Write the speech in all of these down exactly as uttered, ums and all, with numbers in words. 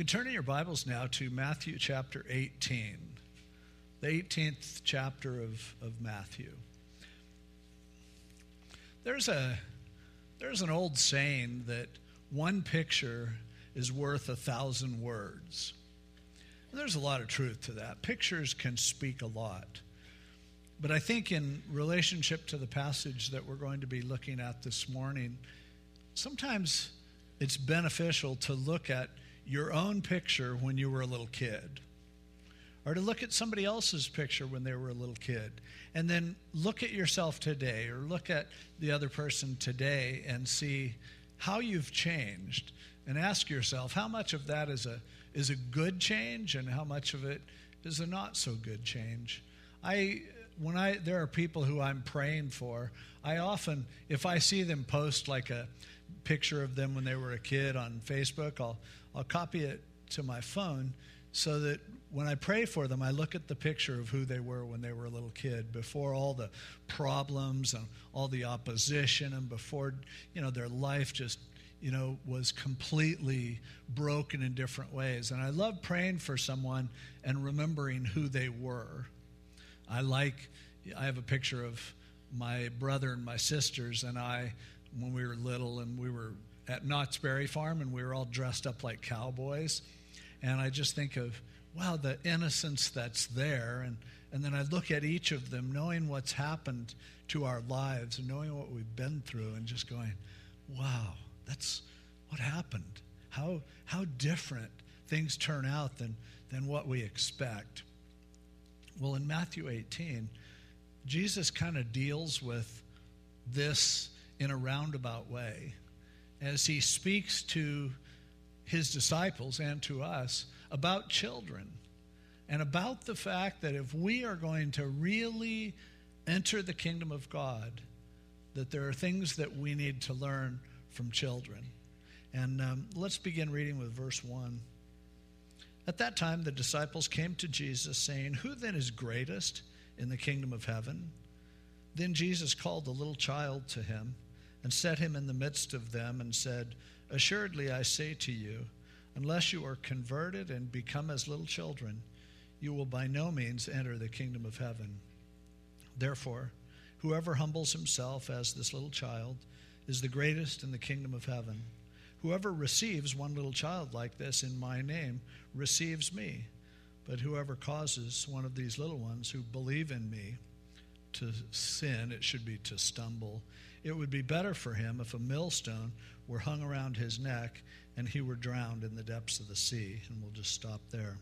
You can turn in your Bibles now to Matthew chapter eighteen, the eighteenth chapter of, of Matthew. There's a there's an old saying that one picture is worth a thousand words. And there's a lot of truth to that. Pictures can speak a lot. But I think in relationship to the passage that we're going to be looking at this morning, sometimes it's beneficial to look at your own picture when you were a little kid, or to look at somebody else's picture when they were a little kid, and then look at yourself today, or look at the other person today and see how you've changed, and ask yourself how much of that is a is a good change and how much of it is a not so good change. I when I there are people who I'm praying for, I often, if I see them post like a picture of them when they were a kid on Facebook, I'll I'll copy it to my phone so that when I pray for them, I look at the picture of who they were when they were a little kid, before all the problems and all the opposition, and before, you know, their life just, you know, was completely broken in different ways. And I love praying for someone and remembering who they were. I like, I have a picture of my brother and my sisters and I when we were little, and we were at Knott's Berry Farm, and we were all dressed up like cowboys. And I just think of, wow, the innocence that's there. And, and then I look at each of them, knowing what's happened to our lives and knowing what we've been through, and just going, wow, that's what happened. How how different things turn out than, than what we expect. Well, in Matthew eighteen, Jesus kind of deals with this in a roundabout way as he speaks to his disciples and to us about children, and about the fact that if we are going to really enter the kingdom of God, that there are things that we need to learn from children. And um, let's begin reading with verse one. At that time, the disciples came to Jesus, saying, "Who then is greatest in the kingdom of heaven?" Then Jesus called the little child to him and set him in the midst of them and said, "Assuredly I say to you, unless you are converted and become as little children, you will by no means enter the kingdom of heaven. Therefore, whoever humbles himself as this little child is the greatest in the kingdom of heaven. Whoever receives one little child like this in my name receives me. But whoever causes one of these little ones who believe in me to sin," it should be to stumble, "it would be better for him if a millstone were hung around his neck and he were drowned in the depths of the sea." And we'll just stop there.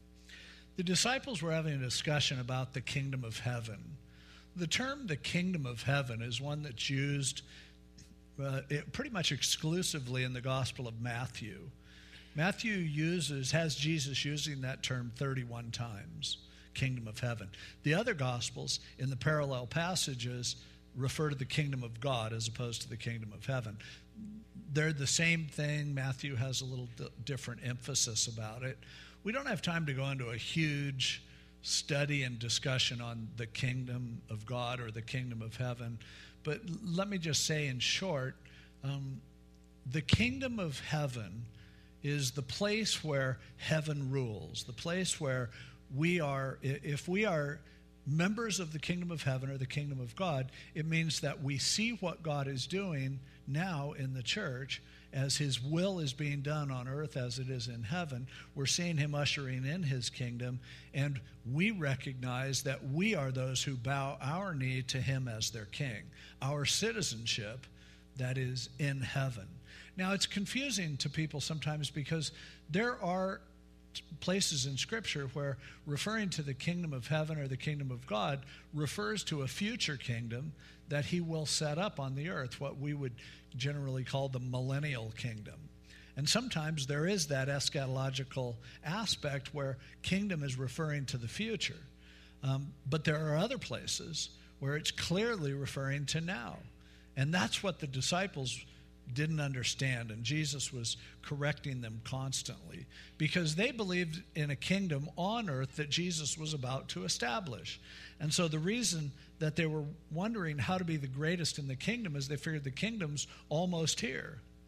The disciples were having a discussion about the kingdom of heaven. The term the kingdom of heaven is one that's used uh, it, pretty much exclusively in the Gospel of Matthew. Matthew uses, has Jesus using that term thirty-one times, kingdom of heaven. The other Gospels in the parallel passages refer to the kingdom of God as opposed to the kingdom of heaven. They're the same thing. Matthew has a little d- different emphasis about it. We don't have time to go into a huge study and discussion on the kingdom of God or the kingdom of heaven, but let me just say in short, um, the kingdom of heaven is the place where heaven rules, the place where we are, if we are members of the kingdom of heaven or the kingdom of God, it means that we see what God is doing now in the church as his will is being done on earth as it is in heaven. We're seeing him ushering in his kingdom, and we recognize that we are those who bow our knee to him as their king, our citizenship that is in heaven. Now, it's confusing to people sometimes because there are places in Scripture where referring to the kingdom of heaven or the kingdom of God refers to a future kingdom that he will set up on the earth, what we would generally call the millennial kingdom. And sometimes there is that eschatological aspect where kingdom is referring to the future. Um, but there are other places where it's clearly referring to now. And that's what the disciples didn't understand, and Jesus was correcting them constantly because they believed in a kingdom on earth that Jesus was about to establish. And so the reason that they were wondering how to be the greatest in the kingdom is they figured the kingdom's almost here.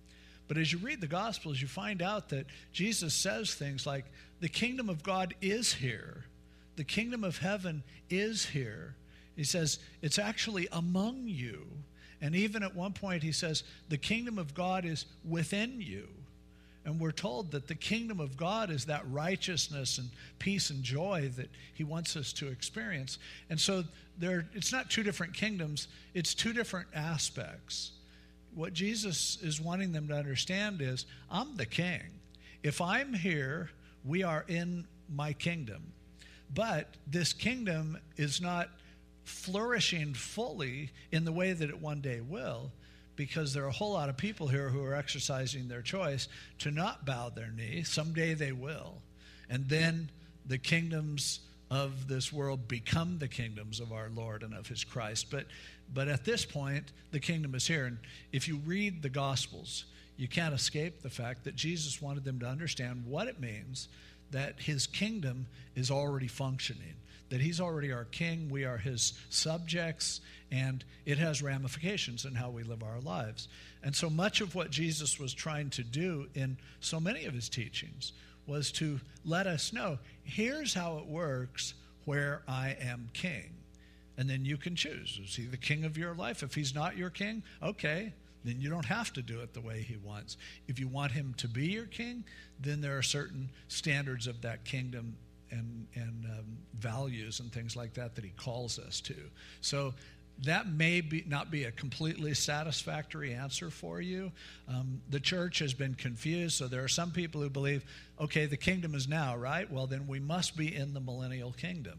But as you read the Gospels, you find out that Jesus says things like, the kingdom of God is here. The kingdom of heaven is here. He says, it's actually among you. And even at one point he says, the kingdom of God is within you. And we're told that the kingdom of God is that righteousness and peace and joy that he wants us to experience. And so there, it's not two different kingdoms, it's two different aspects. What Jesus is wanting them to understand is, I'm the king. If I'm here, we are in my kingdom. But this kingdom is not flourishing fully in the way that it one day will, because there are a whole lot of people here who are exercising their choice to not bow their knee. Someday they will. And then the kingdoms of this world become the kingdoms of our Lord and of his Christ. But but at this point, the kingdom is here. And if you read the Gospels, you can't escape the fact that Jesus wanted them to understand what it means that his kingdom is already functioning, that he's already our king, we are his subjects, and it has ramifications in how we live our lives. And so much of what Jesus was trying to do in so many of his teachings was to let us know, here's how it works where I am king. And then you can choose. Is he the king of your life? If he's not your king, okay, then you don't have to do it the way he wants. If you want him to be your king, then there are certain standards of that kingdom and, and um, values and things like that that he calls us to. So that may be not be a completely satisfactory answer for you. Um, the church has been confused, so there are some people who believe, okay, the kingdom is now, right? Well, then we must be in the millennial kingdom.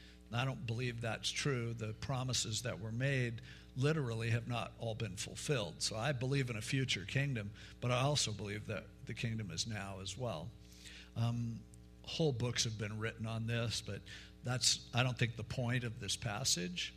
I don't believe that's true. The promises that were made literally have not all been fulfilled. So I believe in a future kingdom, but I also believe that the kingdom is now as well. Um, whole books have been written on this, but that's, I don't think, the point of this passage.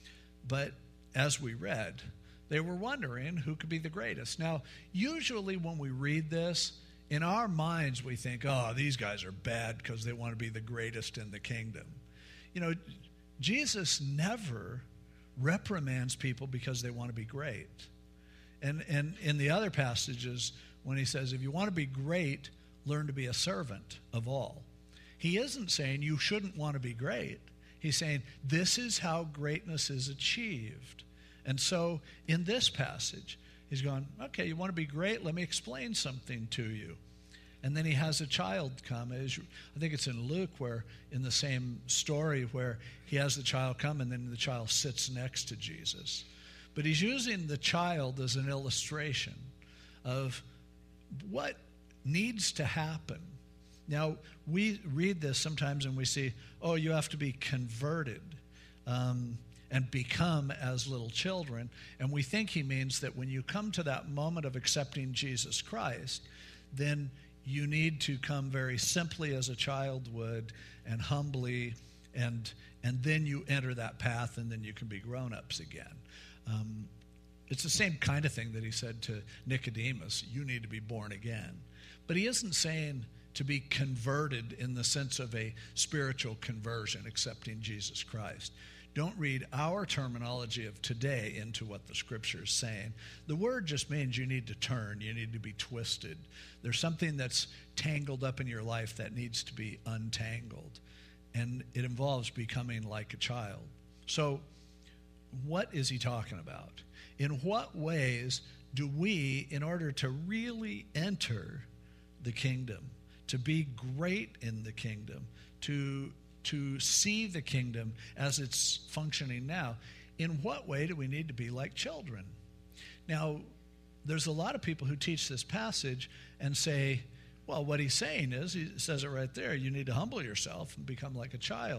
But as we read, they were wondering who could be the greatest. Now, usually when we read this, in our minds we think, oh, these guys are bad because they want to be the greatest in the kingdom. You know, Jesus never reprimands people because they want to be great. And, and in the other passages, when he says, if you want to be great, learn to be a servant of all. He isn't saying you shouldn't want to be great. He's saying this is how greatness is achieved. And so in this passage, he's going, okay, you want to be great? Let me explain something to you. And then he has a child come. I think it's in Luke, where in the same story where he has the child come and then the child sits next to Jesus. But he's using the child as an illustration of what needs to happen. Now, we read this sometimes and we see, oh, you have to be converted um, and become as little children. And we think he means that when you come to that moment of accepting Jesus Christ, then you need to come very simply as a child would and humbly, and and then you enter that path and then you can be grown-ups again. Um, it's the same kind of thing that he said to Nicodemus, you need to be born again. But he isn't saying to be converted in the sense of a spiritual conversion, accepting Jesus Christ. Don't read our terminology of today into what the Scripture is saying. The word just means you need to turn, you need to be twisted. There's something that's tangled up in your life that needs to be untangled. And it involves becoming like a child. So what is he talking about? In what ways do we, in order to really enter the kingdom, to be great in the kingdom, to to see the kingdom as it's functioning now, in what way do we need to be like children? Now, there's a lot of people who teach this passage and say, well, what he's saying is, he says it right there, you need to humble yourself and become like a child.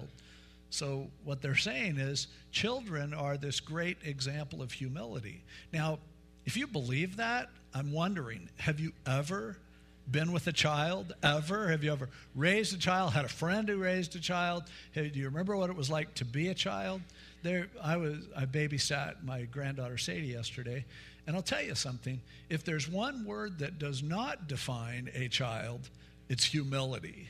So what they're saying is, children are this great example of humility. Now, if you believe that, I'm wondering, have you ever been with a child ever? Have you ever raised a child, had a friend who raised a child? Hey, do you remember what it was like to be a child? There, I was. I babysat my granddaughter Sadie yesterday, and I'll tell you something. If there's one word that does not define a child, it's humility.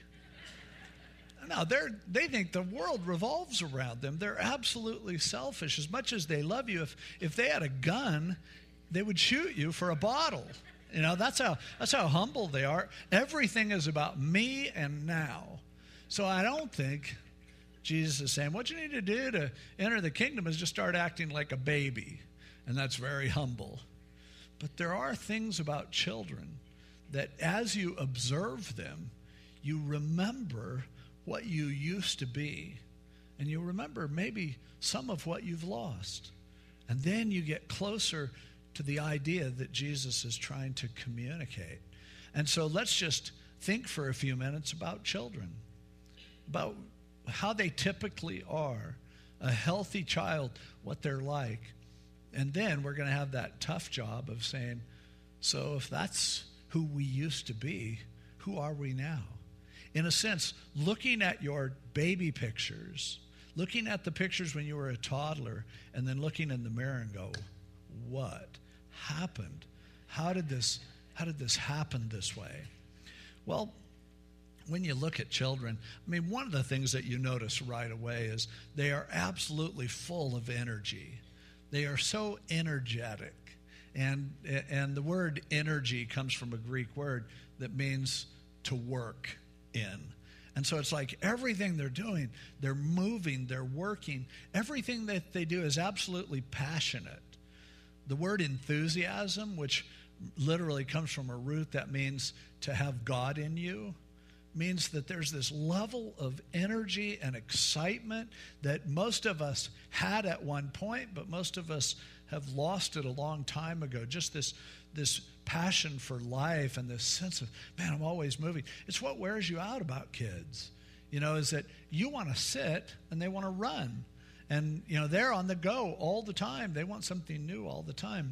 Now, they're, they think the world revolves around them. They're absolutely selfish. As much as they love you, if, if they had a gun, they would shoot you for a bottle. You know, that's how that's how humble they are. Everything is about me and now. So I don't think Jesus is saying, what you need to do to enter the kingdom is just start acting like a baby. And that's very humble. But there are things about children that as you observe them, you remember what you used to be. And you remember maybe some of what you've lost. And then you get closer to the idea that Jesus is trying to communicate. And so let's just think for a few minutes about children, about how they typically are, a healthy child, what they're like. And then we're going to have that tough job of saying, so if that's who we used to be, who are we now? In a sense, looking at your baby pictures, looking at the pictures when you were a toddler, and then looking in the mirror and go, what happened? How did this, how did this happen this way? Well, when you look at children, I mean, one of the things that you notice right away is they are absolutely full of energy. They are so energetic. And, and the word energy comes from a Greek word that means to work in. And so it's like everything they're doing, they're moving, they're working. Everything that they do is absolutely passionate. The word enthusiasm, which literally comes from a root that means to have God in you, means that there's this level of energy and excitement that most of us had at one point, but most of us have lost it a long time ago. Just this, this passion for life and this sense of, man, I'm always moving. It's what wears you out about kids, you know, is that you want to sit and they want to run. And, you know, they're on the go all the time. They want something new all the time.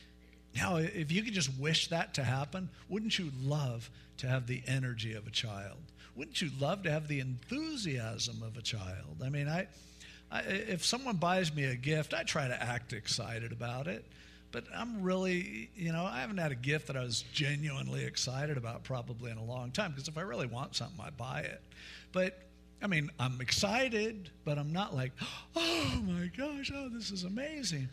Now, if you could just wish that to happen, wouldn't you love to have the energy of a child? Wouldn't you love to have the enthusiasm of a child? I mean, I, I, if someone buys me a gift, I try to act excited about it. But I'm really, you know, I haven't had a gift that I was genuinely excited about probably in a long time, because if I really want something, I buy it. But, I mean, I'm excited, but I'm not like, oh, my gosh, oh, this is amazing.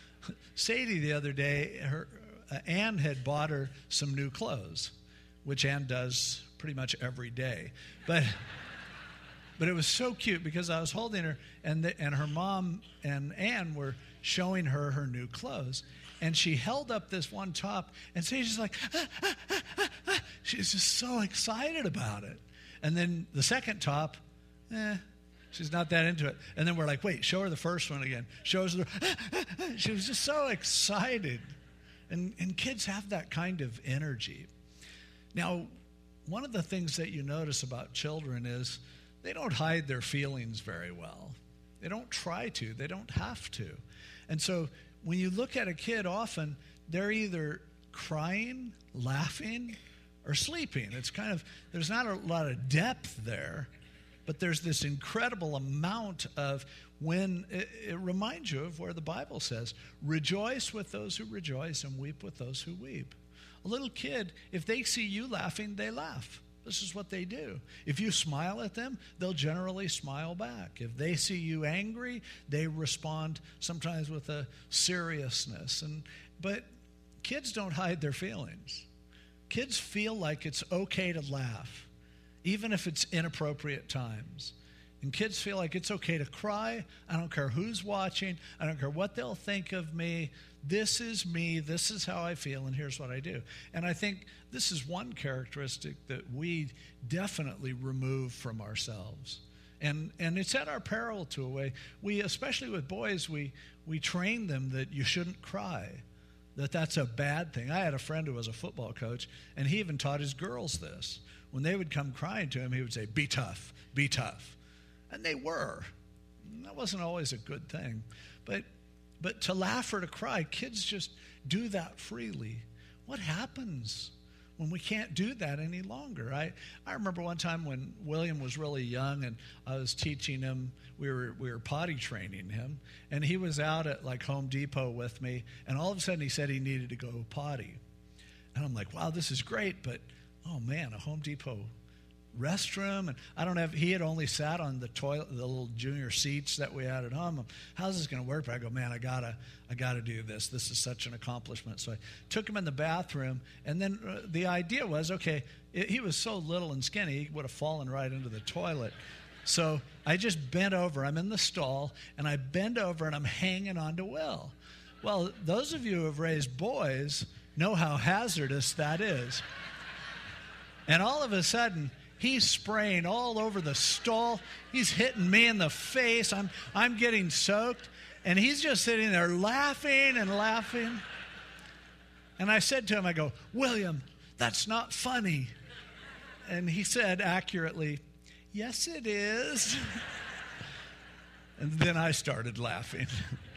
Sadie the other day, her uh, Ann had bought her some new clothes, which Ann does pretty much every day. But but it was so cute because I was holding her, and the, and her mom and Ann were showing her her new clothes. And she held up this one top, and Sadie's just like, ah, ah, ah, ah, ah. She's just so excited about it. And then the second top, eh, she's not that into it. And then we're like, wait, show her the first one again. Shows her. The, she was just so excited. And, and kids have that kind of energy. Now, one of the things that you notice about children is they don't hide their feelings very well. They don't try to. They don't have to. And so when you look at a kid, often they're either crying, laughing, or sleeping. It's kind of, there's not a lot of depth there. But there's this incredible amount of when it, it reminds you of where the Bible says, rejoice with those who rejoice and weep with those who weep. A little kid, if they see you laughing, they laugh. This is what they do. If you smile at them, they'll generally smile back. If they see you angry, they respond sometimes with a seriousness. And but kids don't hide their feelings. Kids feel like it's okay to laugh, even if it's inappropriate times. And kids feel like it's okay to cry. I don't care who's watching. I don't care what they'll think of me. This is me. This is how I feel, and here's what I do. And I think this is one characteristic that we definitely remove from ourselves. And and it's at our peril to a way. We, especially with boys, we, we train them that you shouldn't cry, that that's a bad thing. I had a friend who was a football coach, and he even taught his girls this. When they would come crying to him, he would say, be tough, be tough. And they were. And that wasn't always a good thing. But but to laugh or to cry, kids just do that freely. What happens when we can't do that any longer? I, I remember one time when William was really young and I was teaching him, we were we were potty training him, and he was out at like Home Depot with me, and all of a sudden he said he needed to go potty. And I'm like, wow, this is great, but oh man, a Home Depot restroom, and I don't have, he had only sat on the toilet, the little junior seats that we had at home. How's this going to work? But I go, man, I gotta, I gotta do this. This is such an accomplishment. So I took him in the bathroom, and then uh, the idea was, okay, it, he was so little and skinny, he would have fallen right into the toilet. So I just bent over. I'm in the stall, and I bend over, and I'm hanging onto Will. Well, those of you who have raised boys know how hazardous that is. And all of a sudden, he's spraying all over the stall. He's hitting me in the face. I'm, I'm getting soaked. And he's just sitting there laughing and laughing. And I said to him, I go, William, that's not funny. And he said accurately, yes, it is. And then I started laughing.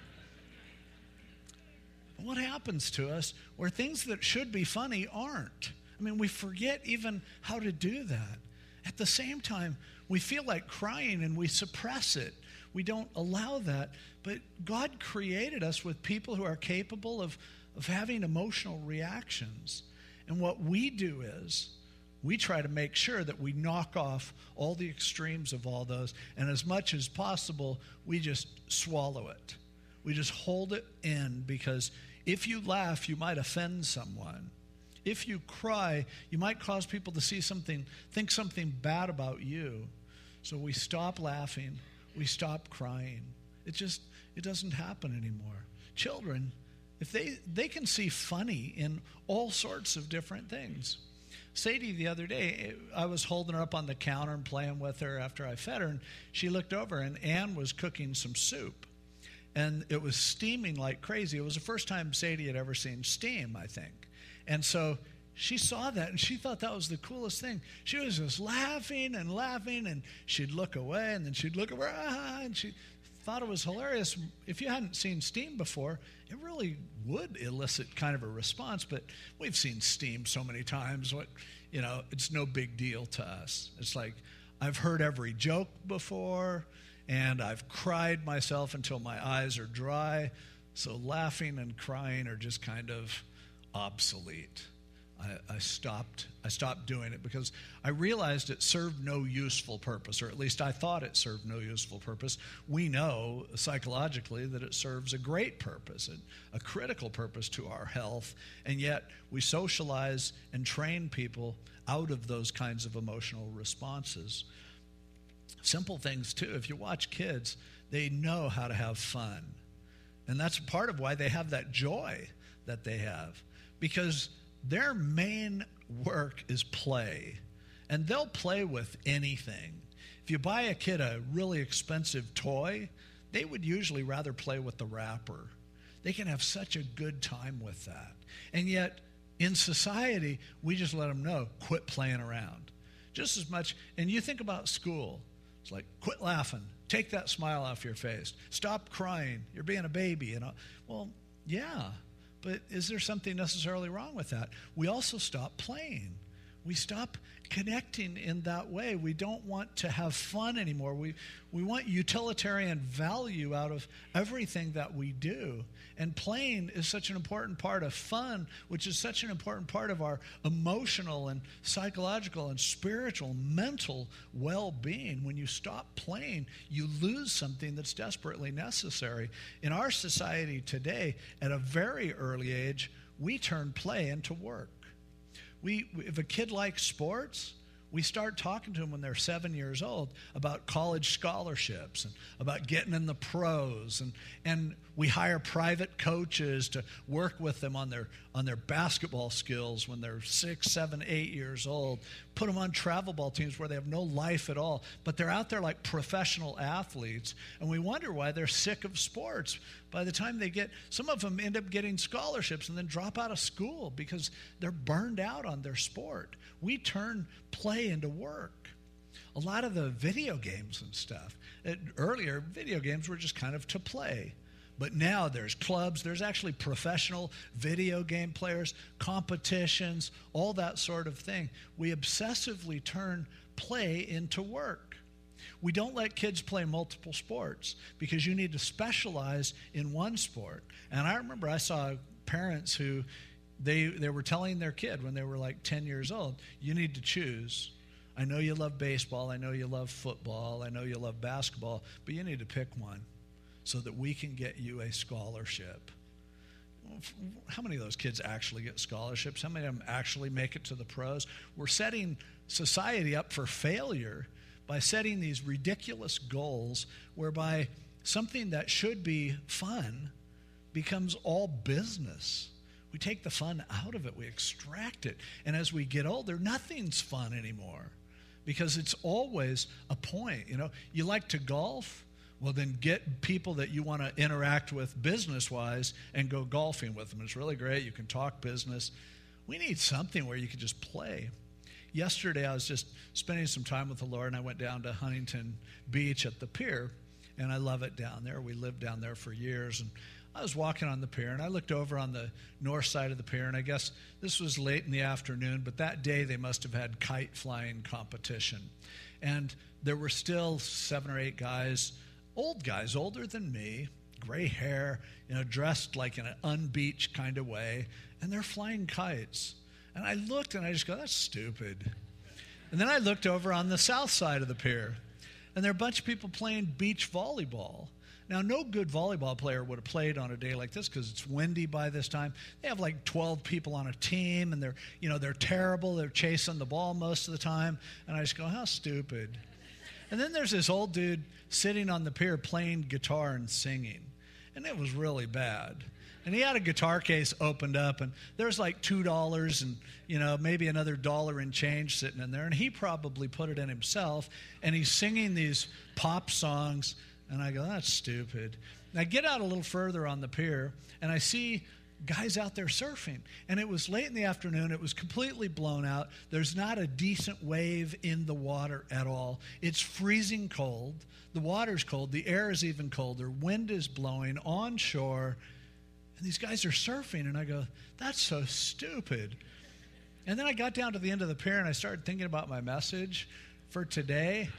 What happens to us where things that should be funny aren't? I mean, we forget even how to do that. At the same time, we feel like crying and we suppress it. We don't allow that. But God created us with people who are capable of, of having emotional reactions. And what we do is we try to make sure that we knock off all the extremes of all those. And as much as possible, we just swallow it. We just hold it in, because if you laugh, you might offend someone. If you cry, you might cause people to see something, think something bad about you. So we stop laughing. We stop crying. It just, it doesn't happen anymore. Children, if they, they can see funny in all sorts of different things. Sadie, the other day, I was holding her up on the counter and playing with her after I fed her, and she looked over, and Ann was cooking some soup. And it was steaming like crazy. It was the first time Sadie had ever seen steam, I think. And so she saw that, and she thought that was the coolest thing. She was just laughing and laughing, and she'd look away, and then she'd look over, ah, and she thought it was hilarious. If you hadn't seen steam before, it really would elicit kind of a response, but we've seen steam so many times. What, you know, it's no big deal to us. It's like, I've heard every joke before, and I've cried myself until my eyes are dry. So laughing and crying are just kind of obsolete. I, I stopped I stopped doing it because I realized it served no useful purpose, or at least I thought it served no useful purpose. We know psychologically that it serves a great purpose, a, a critical purpose to our health, and yet we socialize and train people out of those kinds of emotional responses. Simple things, too. If you watch kids, they know how to have fun. And that's part of why they have that joy that they have, because their main work is play. And they'll play with anything. If you buy a kid a really expensive toy, they would usually rather play with the wrapper. They can have such a good time with that. And yet, in society, we just let them know, quit playing around. Just as much, and you think about school. It's like, quit laughing. Take that smile off your face. Stop crying. You're being a baby. You know? Well, yeah, but is there something necessarily wrong with that? We also stop playing. We stop connecting in that way. We don't want to have fun anymore. We we want utilitarian value out of everything that we do. And playing is such an important part of fun, which is such an important part of our emotional and psychological and spiritual, mental well-being. When you stop playing, you lose something that's desperately necessary. In our society today, at a very early age, we turn play into work. We, if a kid likes sports, we start talking to them when they're seven years old about college scholarships and about getting in the pros, and and we hire private coaches to work with them on their on their basketball skills when they're six, seven, eight years old. Put them on travel ball teams where they have no life at all, but they're out there like professional athletes, and we wonder why they're sick of sports. By the time they get, some of them end up getting scholarships and then drop out of school because they're burned out on their sport. We turn play into work. A lot of the video games and stuff, it, earlier video games were just kind of to play. But now there's clubs, there's actually professional video game players, competitions, all that sort of thing. We obsessively turn play into work. We don't let kids play multiple sports because you need to specialize in one sport. And I remember I saw parents who they they were telling their kid when they were like ten years old, you need to choose. I know you love baseball. I know you love football. I know you love basketball. But you need to pick one so that we can get you a scholarship. How many of those kids actually get scholarships? How many of them actually make it to the pros? We're setting society up for failure by setting these ridiculous goals whereby something that should be fun becomes all business. We take the fun out of it. We extract it. And as we get older, nothing's fun anymore because it's always a point. You know, you like to golf? Well, then get people that you want to interact with business-wise and go golfing with them. It's really great. You can talk business. We need something where you can just play. Yesterday, I was just spending some time with the Lord, and I went down to Huntington Beach at the pier, and I love it down there. We lived down there for years, and I was walking on the pier, and I looked over on the north side of the pier, and I guess this was late in the afternoon, but that day they must have had kite flying competition. And there were still seven or eight guys, old guys, older than me, gray hair, you know, dressed like in an unbeached kind of way, and they're flying kites. And I looked, and I just go, that's stupid. And then I looked over on the south side of the pier, and there are a bunch of people playing beach volleyball. Now, no good volleyball player would have played on a day like this because it's windy by this time. They have like twelve people on a team, and they're, you know, they're terrible. They're chasing the ball most of the time. And I just go, how stupid. And then there's this old dude sitting on the pier playing guitar and singing. And it was really bad. And he had a guitar case opened up, and there's like two dollars and, you know, maybe another dollar in change sitting in there. And he probably put it in himself, and he's singing these pop songs. And I go, that's stupid. And I get out a little further on the pier, and I see guys out there surfing. And it was late in the afternoon. It was completely blown out. There's not a decent wave in the water at all. It's freezing cold. The water's cold. The air is even colder. Wind is blowing on shore. And these guys are surfing. And I go, that's so stupid. And then I got down to the end of the pier, and I started thinking about my message for today.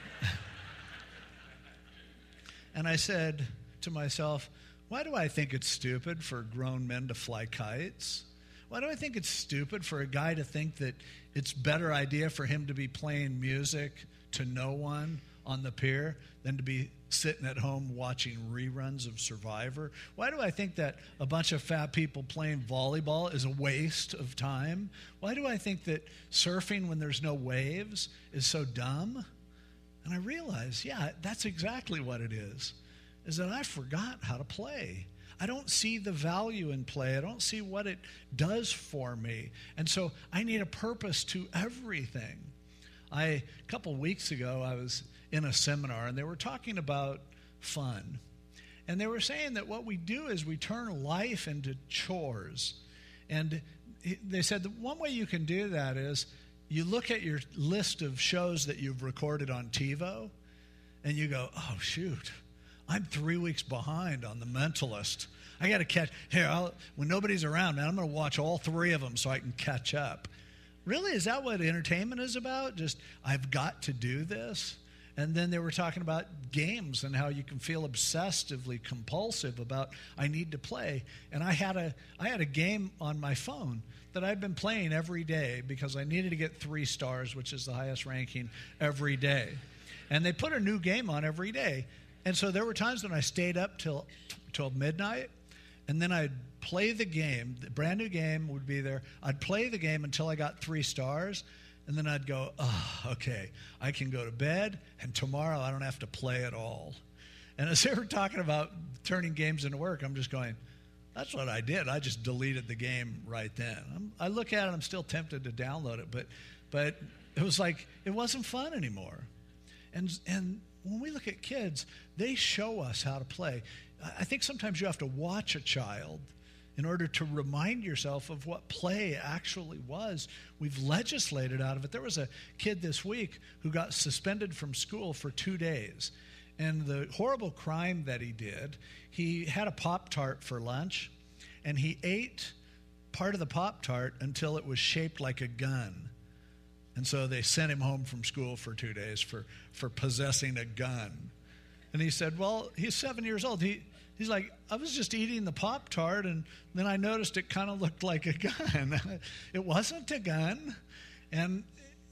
And I said to myself, why do I think it's stupid for grown men to fly kites? Why do I think it's stupid for a guy to think that it's a better idea for him to be playing music to no one on the pier than to be sitting at home watching reruns of Survivor? Why do I think that a bunch of fat people playing volleyball is a waste of time? Why do I think that surfing when there's no waves is so dumb? And I realized, yeah, that's exactly what it is, is that I forgot how to play. I don't see the value in play. I don't see what it does for me. And so I need a purpose to everything. I, a couple weeks ago, I was in a seminar, and they were talking about fun. And they were saying that what we do is we turn life into chores. And they said that one way you can do that is you look at your list of shows that you've recorded on TiVo, and you go, oh, shoot, I'm three weeks behind on The Mentalist. I got to catch, here, I'll, when nobody's around, man, I'm going to watch all three of them so I can catch up. Really, is that what entertainment is about? Just, I've got to do this? And then they were talking about games and how you can feel obsessively compulsive about, I need to play. And I had a I had a game on my phone that I'd been playing every day because I needed to get three stars, which is the highest ranking every day. And they put a new game on every day. And so there were times when I stayed up till till midnight, and then I'd play the game. The brand new game would be there. I'd play the game until I got three stars, and then I'd go, oh, okay, I can go to bed, and tomorrow I don't have to play at all. And as they were talking about turning games into work, I'm just going, that's what I did. I just deleted the game right then. I'm, I look at it, I'm still tempted to download it, but but it was like, it wasn't fun anymore. And and when we look at kids, they show us how to play. I think sometimes you have to watch a child in order to remind yourself of what play actually was. We've legislated out of it. There was a kid this week who got suspended from school for two days. And the horrible crime that he did, he had a Pop-Tart for lunch, and he ate part of the Pop-Tart until it was shaped like a gun. And so they sent him home from school for two days for, for possessing a gun. And he said, well, he's seven years old. He He's like, I was just eating the Pop-Tart, and then I noticed it kind of looked like a gun. It wasn't a gun. And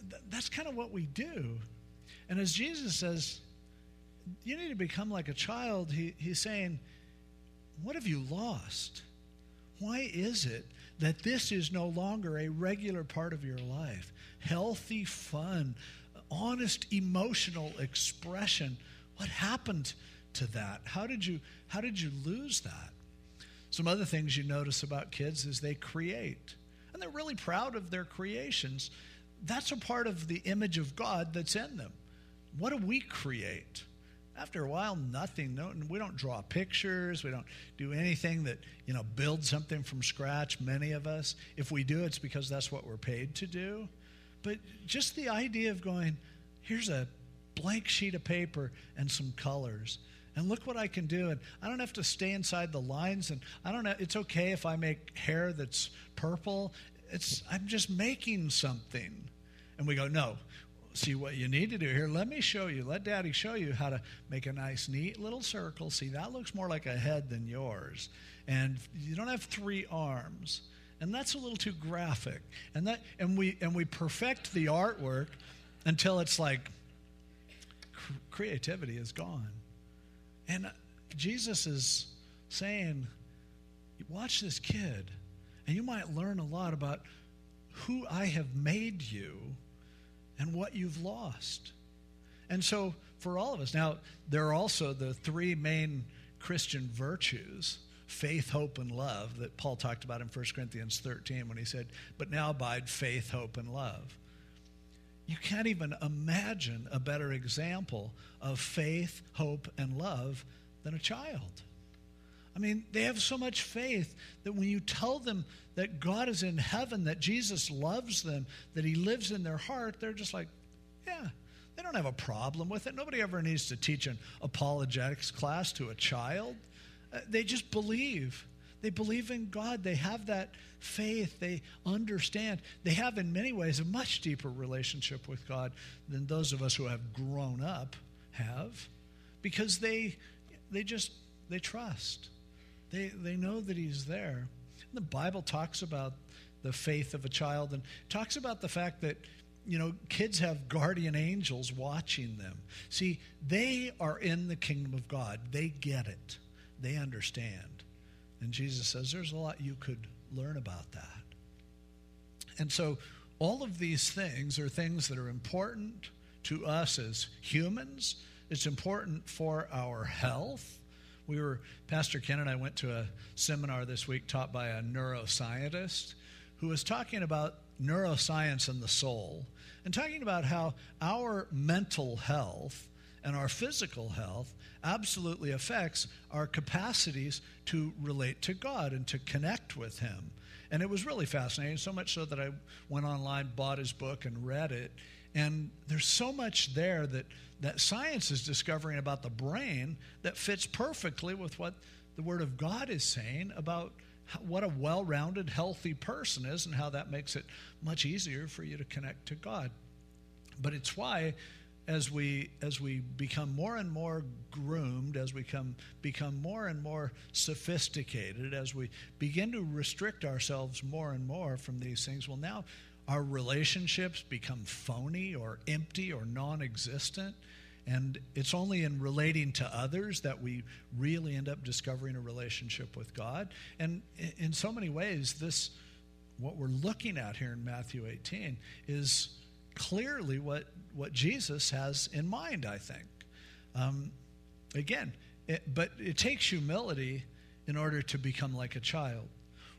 th- that's kind of what we do. And as Jesus says, you need to become like a child, he, he's saying, what have you lost? Why is it that this is no longer a regular part of your life? Healthy, fun, honest, emotional expression. What happened to that? How did you, how did you lose that? Some other things you notice about kids is they create. And they're really proud of their creations. That's a part of the image of God that's in them. What do we create? After a while, nothing. No, we don't draw pictures. We don't do anything that, you know, build something from scratch, many of us. If we do, it's because that's what we're paid to do. But just the idea of going, here's a blank sheet of paper and some colors, and look what I can do. And I don't have to stay inside the lines. And I don't know, it's okay if I make hair that's purple. It's I'm just making something. And we go, no. See what you need to do here. Let me show you. Let Daddy show you how to make a nice, neat little circle. See, that looks more like a head than yours. And you don't have three arms. And that's a little too graphic. And that and we and we perfect the artwork until it's like cr- creativity is gone. And Jesus is saying, watch this kid, and you might learn a lot about who I have made you and what you've lost. And so for all of us, now there are also the three main Christian virtues, faith, hope, and love, that Paul talked about in First Corinthians thirteen when he said, but now abide faith, hope, and love. You can't even imagine a better example of faith, hope, and love than a child. I mean, they have so much faith that when you tell them that God is in heaven, that Jesus loves them, that he lives in their heart, they're just like, yeah, they don't have a problem with it. Nobody ever needs to teach an apologetics class to a child. Uh, they just believe. They believe in God. They have that faith. They understand. They have, in many ways, a much deeper relationship with God than those of us who have grown up have, because they they just, they trust. They they know that he's there. The Bible talks about the faith of a child and talks about the fact that, you know, kids have guardian angels watching them. See, they are in the kingdom of God. They get it. They understand. And Jesus says there's a lot you could learn about that. And so all of these things are things that are important to us as humans. It's important for our health. We were, Pastor Ken and I went to a seminar this week taught by a neuroscientist who was talking about neuroscience and the soul, and talking about how our mental health and our physical health absolutely affects our capacities to relate to God and to connect with him. And it was really fascinating, so much so that I went online, bought his book, and read it. And there's so much there that, that science is discovering about the brain that fits perfectly with what the Word of God is saying about how, what a well-rounded, healthy person is, and how that makes it much easier for you to connect to God. But it's why, as we as we become more and more groomed, as we come, become more and more sophisticated, as we begin to restrict ourselves more and more from these things, well, now our relationships become phony or empty or non-existent. And it's only in relating to others that we really end up discovering a relationship with God. And in so many ways, this, what we're looking at here in Matthew eighteen, is clearly what, what Jesus has in mind, I think. Um, again, it, but it takes humility in order to become like a child.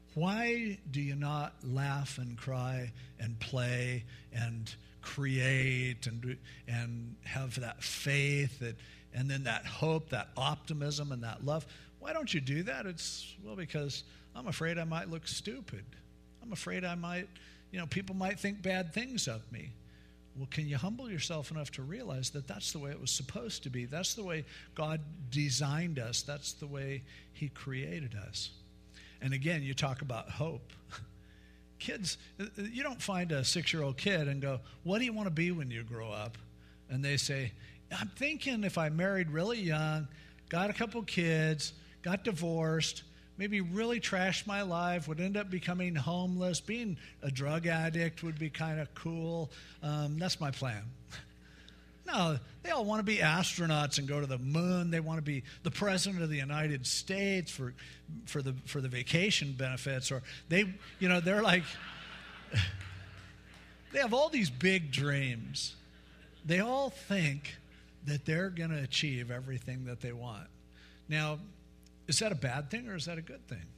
Why do you not laugh and cry and play and create and and have that faith that, and then that hope, that optimism, and that love? Why don't you do that? It's, well, because I'm afraid I might look stupid. I'm afraid I might, you know, people might think bad things of me. Well, can you humble yourself enough to realize that that's the way it was supposed to be? That's the way God designed us. That's the way he created us. And again, you talk about hope. Kids, you don't find a six-year-old kid and go, what do you want to be when you grow up? And they say, I'm thinking if I married really young, got a couple kids, got divorced, maybe really trash my life, would end up becoming homeless. Being a drug addict would be kind of cool. Um, that's my plan. No, they all want to be astronauts and go to the moon. They want to be the president of the United States for for the for the vacation benefits. Or they, you know, they're like, they have all these big dreams. They all think that they're going to achieve everything that they want. Now, is that a bad thing or is that a good thing?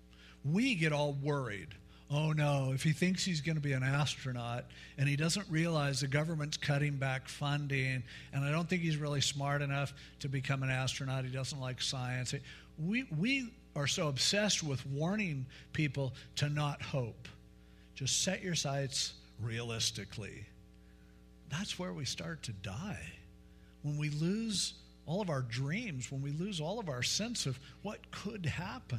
We get all worried. Oh no, if he thinks he's going to be an astronaut and he doesn't realize the government's cutting back funding, and I don't think he's really smart enough to become an astronaut, he doesn't like science. We, we are so obsessed with warning people to not hope. Just set your sights realistically. That's where we start to die. When we lose all of our dreams, when we lose all of our sense of what could happen.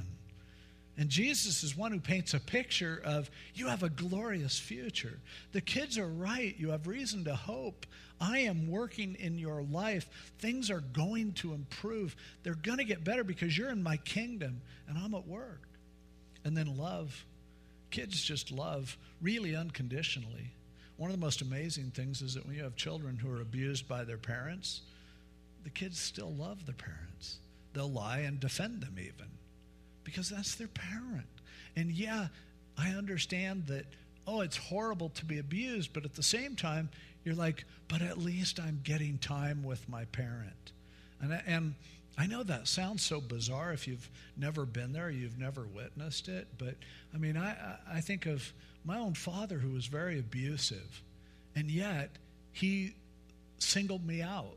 And Jesus is one who paints a picture of, you have a glorious future. The kids are right. You have reason to hope. I am working in your life. Things are going to improve. They're going to get better because you're in my kingdom and I'm at work. And then love. Kids just love really unconditionally. One of the most amazing things is that when you have children who are abused by their parents, the kids still love their parents. They'll lie and defend them even, because that's their parent. And yeah, I understand that, oh, it's horrible to be abused, but at the same time, you're like, but at least I'm getting time with my parent. And I, and I know that sounds so bizarre if you've never been there, you've never witnessed it, but I mean, I, I think of my own father who was very abusive, and yet he singled me out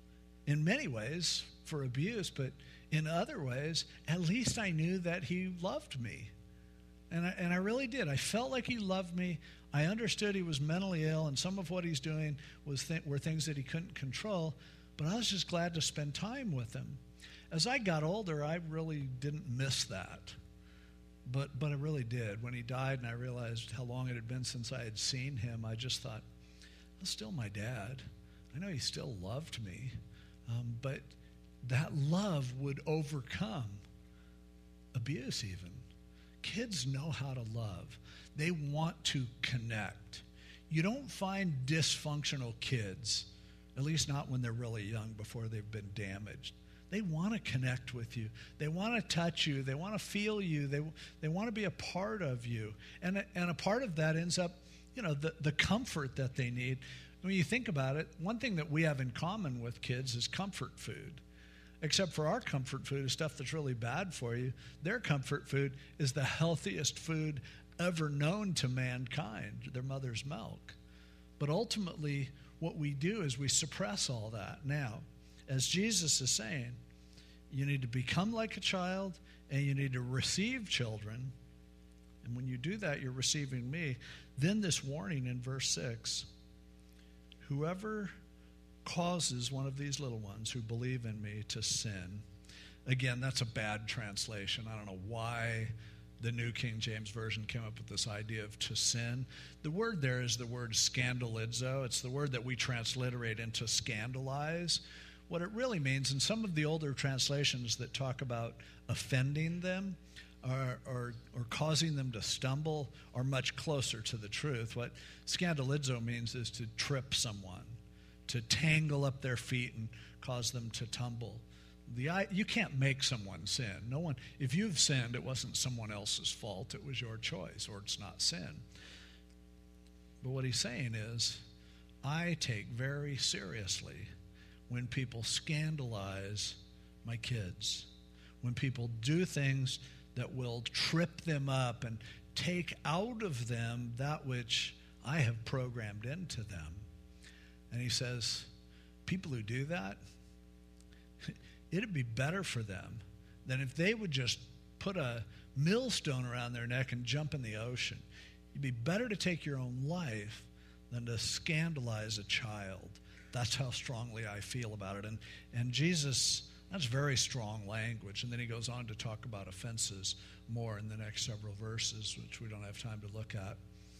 in many ways for abuse, but in other ways, at least I knew that he loved me. And I, and I really did. I felt like he loved me. I understood he was mentally ill, and some of what he's doing was th- were things that he couldn't control, but I was just glad to spend time with him. As I got older, I really didn't miss that. But but I really did. When he died and I realized how long it had been since I had seen him, I just thought, that's still my dad. I know he still loved me. Um, but that love would overcome abuse even. Kids know how to love. They want to connect. You don't find dysfunctional kids, at least not when they're really young, before they've been damaged. They want to connect with you. They want to touch you. They want to feel you. They they want to be a part of you. And, and a part of that ends up, you know, the, the comfort that they need. When you think about it, one thing that we have in common with kids is comfort food. Except for our comfort food is stuff that's really bad for you. Their comfort food is the healthiest food ever known to mankind, their mother's milk. But ultimately, what we do is we suppress all that. Now, as Jesus is saying, you need to become like a child and you need to receive children. And when you do that, you're receiving me. Then this warning in verse six, whoever causes one of these little ones who believe in me to sin. Again, that's a bad translation. I don't know why the New King James Version came up with this idea of to sin. The word there is the word scandalizo. It's the word that we transliterate into scandalize. What it really means, in some of the older translations that talk about offending them or, or, or causing them to stumble, are much closer to the truth. What scandalizo means is to trip someone, to tangle up their feet and cause them to tumble. The you can't make someone sin. No one. If you've sinned, it wasn't someone else's fault. It was your choice, or it's not sin. But what he's saying is, I take very seriously when people scandalize my kids, when people do things that will trip them up and take out of them that which I have programmed into them. And he says, people who do that, it'd be better for them than if they would just put a millstone around their neck and jump in the ocean. It'd be better to take your own life than to scandalize a child. That's how strongly I feel about it. And, and Jesus, that's very strong language. And then he goes on to talk about offenses more in the next several verses, which we don't have time to look at.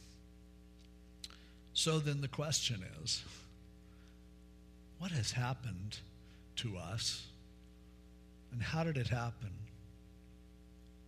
So then the question is, what has happened to us? And how did it happen?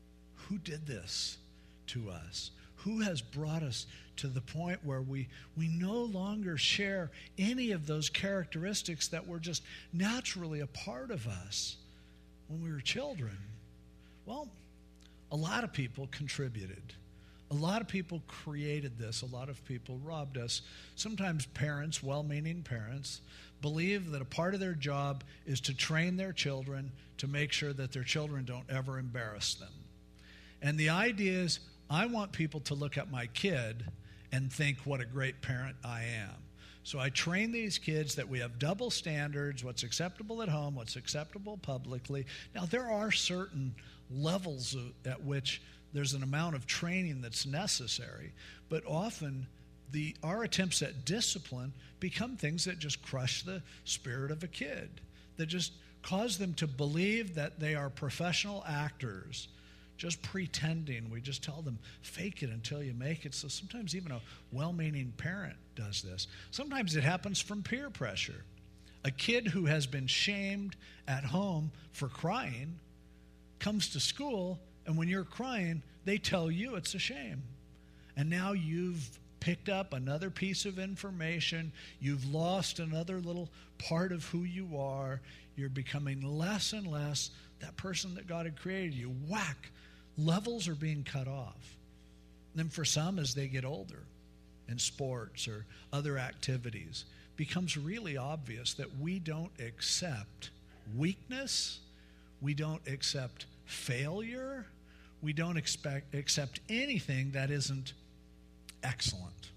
who did this to us? Who has brought us to the point where we, we no longer share any of those characteristics that were just naturally a part of us when we were children? Well, a lot of people contributed. A lot of people created this. A lot of people robbed us. Sometimes parents, well-meaning parents, believe that a part of their job is to train their children to make sure that their children don't ever embarrass them. And the idea is, I want people to look at my kid and think what a great parent I am. So I train these kids that we have double standards, what's acceptable at home, what's acceptable publicly. Now, there are certain levels of, at which there's an amount of training that's necessary, but often the our attempts at discipline become things that just crush the spirit of a kid, that just cause them to believe that they are professional actors, just pretending. We just tell them, fake it until you make it. So sometimes even a well-meaning parent does this. Sometimes it happens from peer pressure. A kid who has been shamed at home for crying comes to school, and when you're crying, they tell you it's a shame. And now you've picked up another piece of information. You've lost another little part of who you are. You're becoming less and less that person that God had created you. Whack. Levels are being cut off. And then for some, as they get older in sports or other activities, becomes really obvious that we don't accept weakness. We don't accept failure. We don't expect, accept anything that isn't excellent.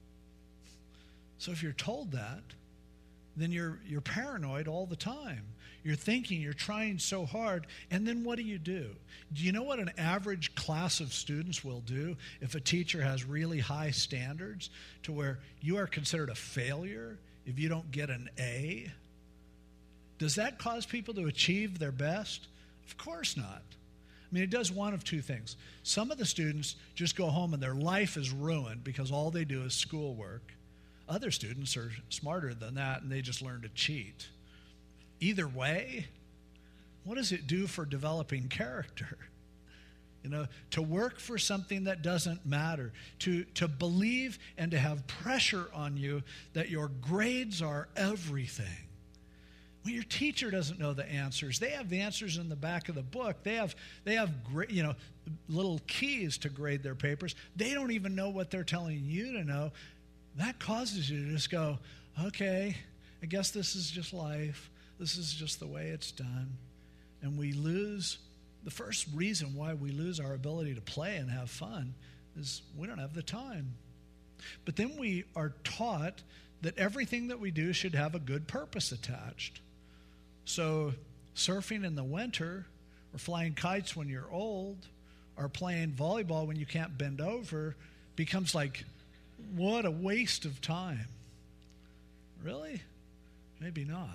So if you're told that, then you're you're paranoid all the time. You're thinking, you're trying so hard, and then what do you do? Do you know what an average class of students will do if a teacher has really high standards to where you are considered a failure if you don't get an A? Does that cause people to achieve their best? Of course not. I mean, it does one of two things. Some of the students just go home and their life is ruined because all they do is schoolwork. Other students are smarter than that, and they just learn to cheat. Either way, what does it do for developing character? You know, to work for something that doesn't matter, to, to believe and to have pressure on you that your grades are everything. When your teacher doesn't know the answers, they have the answers in the back of the book. They have, they have you know, little keys to grade their papers. They don't even know what they're telling you to know. That causes you to just go, okay, I guess this is just life. This is just the way it's done. And we lose, the first reason why we lose our ability to play and have fun is we don't have the time. But then we are taught that everything that we do should have a good purpose attached. So surfing in the winter, or flying kites when you're old, or playing volleyball when you can't bend over becomes like, what a waste of time. Really? Maybe not.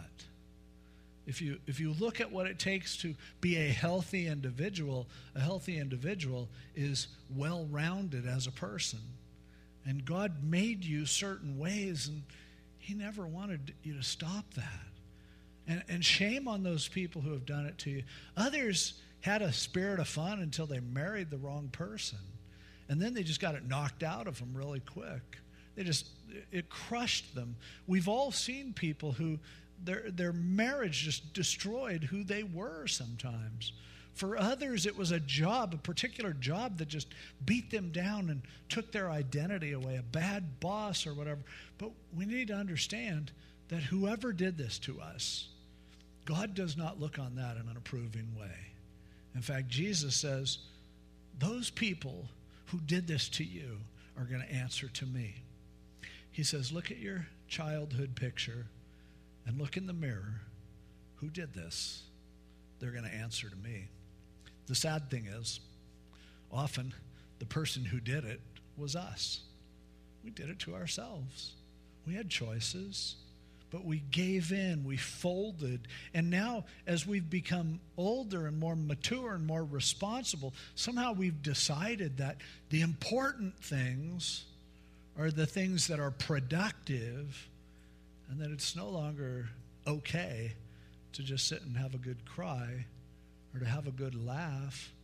If you if you look at what it takes to be a healthy individual, a healthy individual is well-rounded as a person. And God made you certain ways, and he never wanted you to stop that. And, and shame on those people who have done it to you. Others had a spirit of fun until they married the wrong person. And then they just got it knocked out of them really quick. They just, it crushed them. We've all seen people who, their their marriage just destroyed who they were sometimes. For others, it was a job, a particular job that just beat them down and took their identity away, a bad boss or whatever. But we need to understand that whoever did this to us, God does not look on that in an approving way. In fact, Jesus says, those people who did this to you are going to answer to me. He says, look at your childhood picture and look in the mirror. Who did this? They're going to answer to me. The sad thing is, often the person who did it was us. We did it to ourselves. We had choices, but we gave in, we folded. And now, as we've become older and more mature and more responsible, somehow we've decided that the important things are the things that are productive, and that it's no longer okay to just sit and have a good cry or to have a good laugh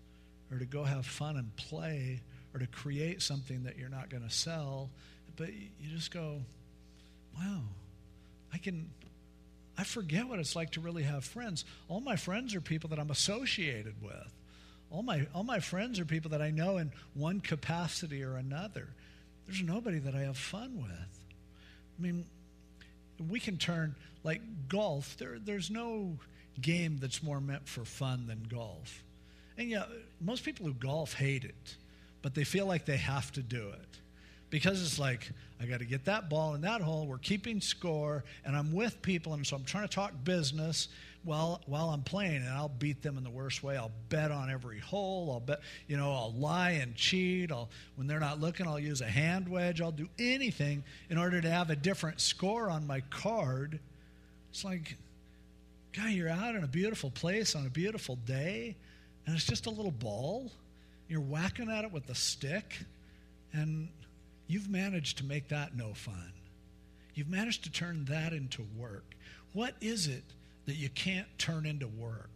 or to go have fun and play, or to create something that you're not going to sell. But you just go, wow, I can, I forget what it's like to really have friends. All my friends are people that I'm associated with. All my, all my friends are people that I know in one capacity or another. There's nobody that I have fun with. I mean, we can turn, like golf, there, there's no game that's more meant for fun than golf. And yeah, most people who golf hate it, but they feel like they have to do it. Because it's like, I got to get that ball in that hole, we're keeping score, and I'm with people, and so I'm trying to talk business while while I'm playing, and I'll beat them in the worst way. I'll bet on every hole. I'll bet, you know, I'll lie and cheat. I'll, when they're not looking, I'll use a hand wedge. I'll do anything in order to have a different score on my card. It's like, guy, you're out in a beautiful place on a beautiful day, and it's just a little ball. You're whacking at it with a stick, and you've managed to make that no fun. You've managed to turn that into work. What is it that you can't turn into work?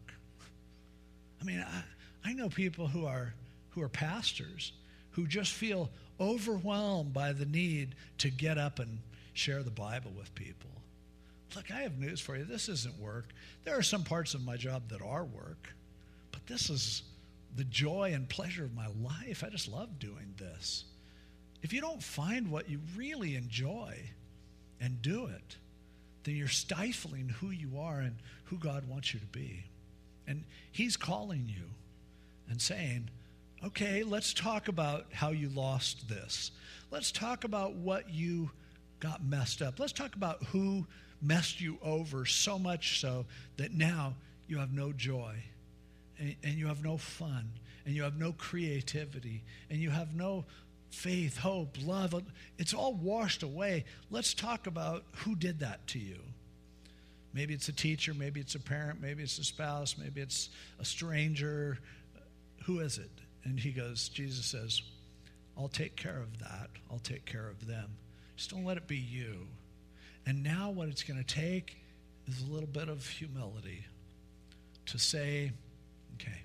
I mean, I, I know people who are who are pastors who just feel overwhelmed by the need to get up and share the Bible with people. Look, I have news for you. This isn't work. There are some parts of my job that are work, but this is the joy and pleasure of my life. I just love doing this. If you don't find what you really enjoy and do it, then you're stifling who you are and who God wants you to be. And he's calling you and saying, okay, let's talk about how you lost this. Let's talk about what you got messed up. Let's talk about who messed you over so much so that now you have no joy and, and you have no fun and you have no creativity and you have no faith, hope, love. It's all washed away. Let's talk about who did that to you. Maybe it's a teacher, maybe it's a parent, maybe it's a spouse, maybe it's a stranger. Who is it? And he goes, Jesus says, I'll take care of that. I'll take care of them. Just don't let it be you. And now what it's going to take is a little bit of humility to say, okay,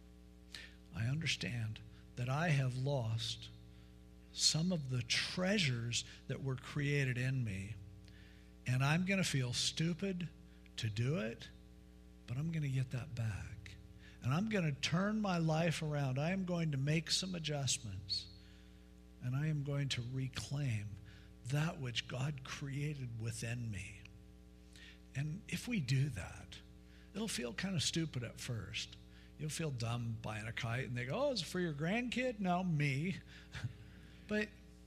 I understand that I have lost some of the treasures that were created in me. And I'm going to feel stupid to do it, but I'm going to get that back. And I'm going to turn my life around. I am going to make some adjustments. And I am going to reclaim that which God created within me. And if we do that, it'll feel kind of stupid at first. You'll feel dumb buying a kite, and they go, oh, is it for your grandkid? No, me. But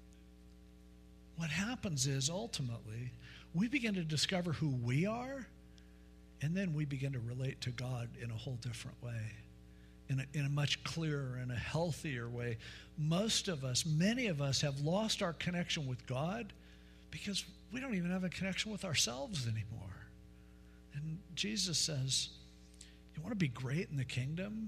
what happens is ultimately we begin to discover who we are, and then we begin to relate to God in a whole different way, in a, in a much clearer and a healthier way. Most of us, many of us have lost our connection with God because we don't even have a connection with ourselves anymore. And Jesus says, you want to be great in the kingdom?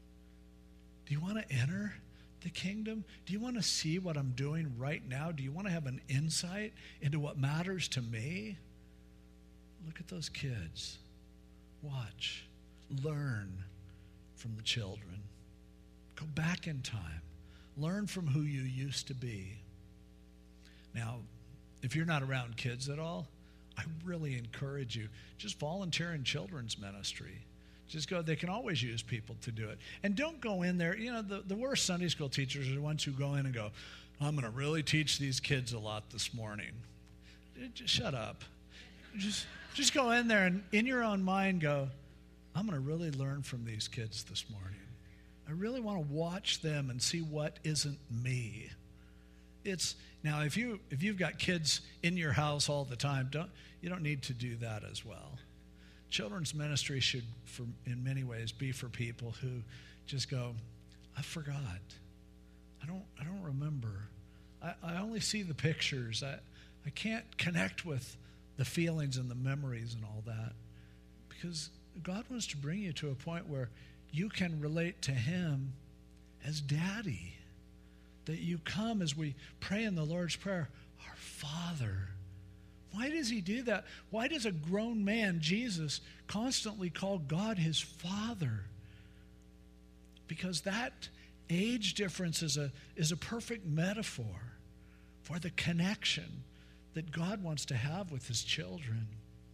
Do you want to enter the kingdom? Do you want to see what I'm doing right now? Do you want to have an insight into what matters to me? Look at those kids. Watch. Learn from the children. Go back in time. Learn from who you used to be. Now, if you're not around kids at all, I really encourage you, just volunteer in children's ministry. Just go. They can always use people to do it. And don't go in there. You know, the, the worst Sunday school teachers are the ones who go in and go, I'm going to really teach these kids a lot this morning. Just shut up. Just, just go in there and in your own mind go, I'm going to really learn from these kids this morning. I really want to watch them and see what isn't me. It's now if you if you've got kids in your house all the time, don't you don't need to do that as well. Children's ministry should, for, in many ways, be for people who just go, I forgot. I don't I don't remember. I, I only see the pictures. I, I can't connect with the feelings and the memories and all that. Because God wants to bring you to a point where you can relate to him as daddy. That you come as we pray in the Lord's Prayer, our Father. Why does he do that? Why does a grown man, Jesus, constantly call God his Father? Because that age difference is a, is a perfect metaphor for the connection that God wants to have with his children.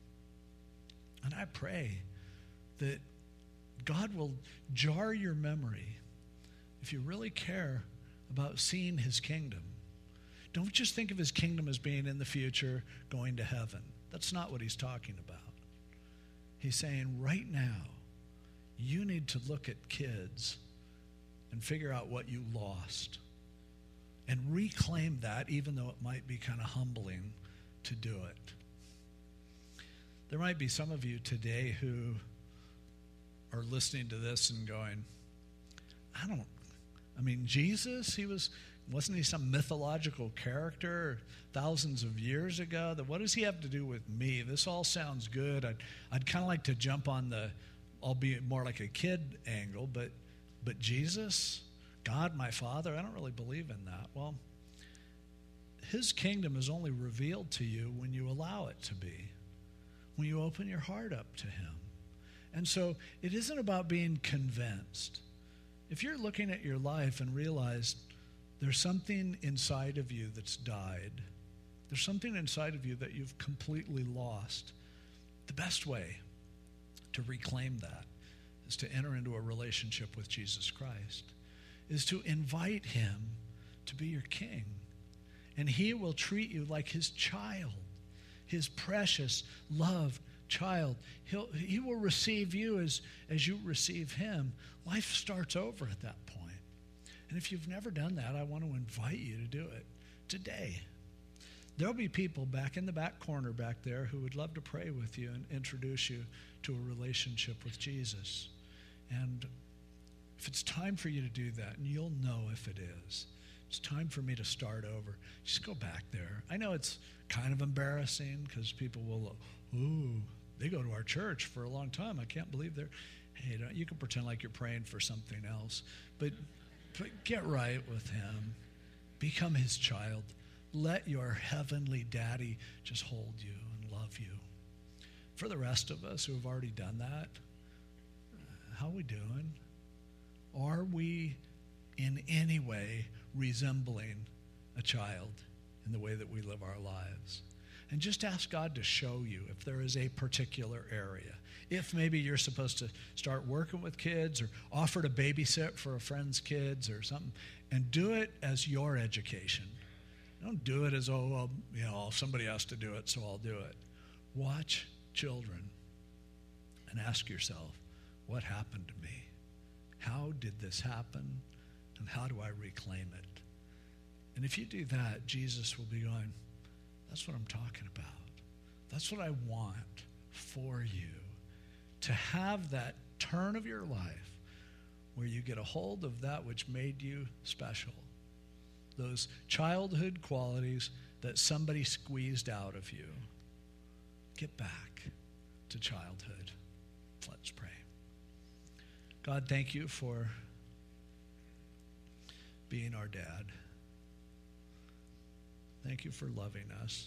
And I pray that God will jar your memory if you really care about seeing his kingdom. Don't just think of his kingdom as being in the future, going to heaven. That's not what he's talking about. He's saying right now, you need to look at kids and figure out what you lost and reclaim that, even though it might be kind of humbling to do it. There might be some of you today who are listening to this and going, I don't, I mean, Jesus, he was, wasn't he some mythological character thousands of years ago? That what does he have to do with me? This all sounds good. I'd, I'd kind of like to jump on the, albeit more like a kid angle, but, but Jesus, God, my Father, I don't really believe in that. Well, his kingdom is only revealed to you when you allow it to be, when you open your heart up to him. And so it isn't about being convinced. If you're looking at your life and realize there's something inside of you that's died, there's something inside of you that you've completely lost, the best way to reclaim that is to enter into a relationship with Jesus Christ, is to invite him to be your king. And he will treat you like his child, his precious, loved child. He'll, he will receive you as, as you receive him. Life starts over at that point. And if you've never done that, I want to invite you to do it today. There'll be people back in the back corner back there who would love to pray with you and introduce you to a relationship with Jesus. And if it's time for you to do that, and you'll know if it is, it's time for me to start over, just go back there. I know it's kind of embarrassing because people will, ooh, they go to our church for a long time. I can't believe they're, hey, you can pretend like you're praying for something else, but, but get right with him. Become his child. Let your heavenly daddy just hold you and love you. For the rest of us who have already done that, how are we doing? Are we in any way resembling a child in the way that we live our lives? And just ask God to show you if there is a particular area. If maybe you're supposed to start working with kids or offer to babysit for a friend's kids or something, and do it as your education. Don't do it as, oh, well, you know, somebody has to do it, so I'll do it. Watch children and ask yourself, what happened to me? How did this happen? And how do I reclaim it? And if you do that, Jesus will be going, that's what I'm talking about. That's what I want for you. To have that turn of your life where you get a hold of that which made you special. Those childhood qualities that somebody squeezed out of you. Get back to childhood. Let's pray. God, thank you for being our dad. Thank you for loving us.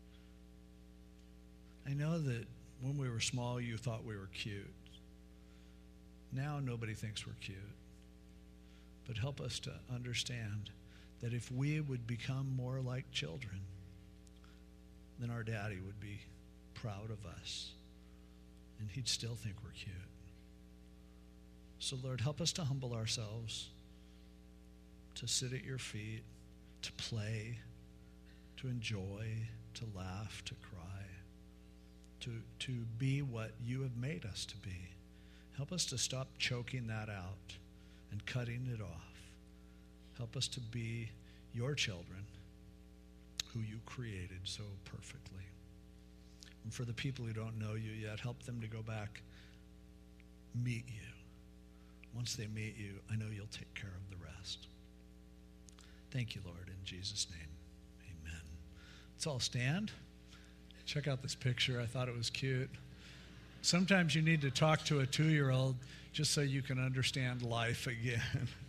I know that when we were small, you thought we were cute. Now nobody thinks we're cute. But help us to understand that if we would become more like children, then our daddy would be proud of us, and he'd still think we're cute. So, Lord, help us to humble ourselves, to sit at your feet, to play, to enjoy, to laugh, to cry, to, to be what you have made us to be. Help us to stop choking that out and cutting it off. Help us to be your children who you created so perfectly. And for the people who don't know you yet, help them to go back, meet you. Once they meet you, I know you'll take care of the rest. Thank you, Lord, in Jesus' name, amen. Let's all stand. Check out this picture. I thought it was cute. Sometimes you need to talk to a two-year-old just so you can understand life again.